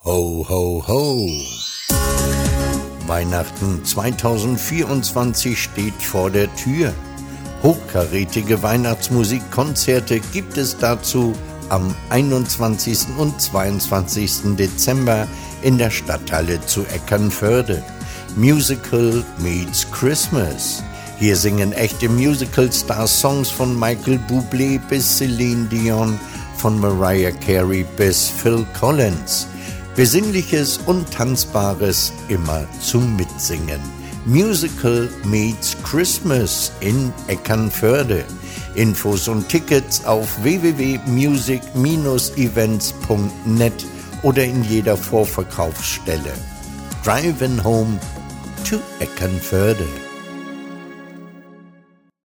Ho, ho, ho! Weihnachten 2024 steht vor der Tür. Hochkarätige Weihnachtsmusikkonzerte gibt es dazu am 21. und 22. Dezember in der Stadthalle zu Eckernförde. Musical meets Christmas. Hier singen echte Musical-Stars Songs von Michael Bublé bis Celine Dion, von Mariah Carey bis Phil Collins. Besinnliches und Tanzbares immer zum Mitsingen. Musical meets Christmas in Eckernförde. Infos und Tickets auf www.music-events.net oder in jeder Vorverkaufsstelle. Driving home to Eckernförde.